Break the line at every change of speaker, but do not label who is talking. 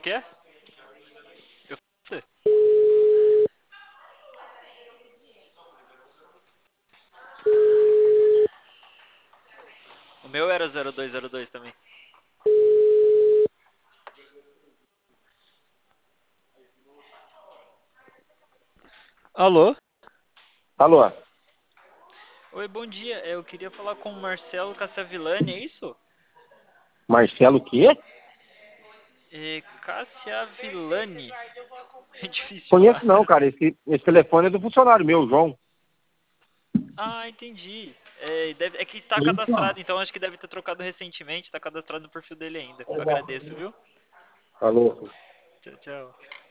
que é? Eu falei, o meu era 0202 também. Alô?
Alô,
Oi, bom dia. Eu queria falar com o Marcelo Cassavilani, é isso?
Marcelo o quê?
Cassavilani. É difícil de
Conheço
falar.
não, cara. Esse telefone é do funcionário meu, João.
Ah, entendi. É que está
Isso.
cadastrado, então acho que deve ter trocado recentemente. Está cadastrado no perfil dele ainda. Eu agradeço, viu?
Alô.
Tchau, tchau.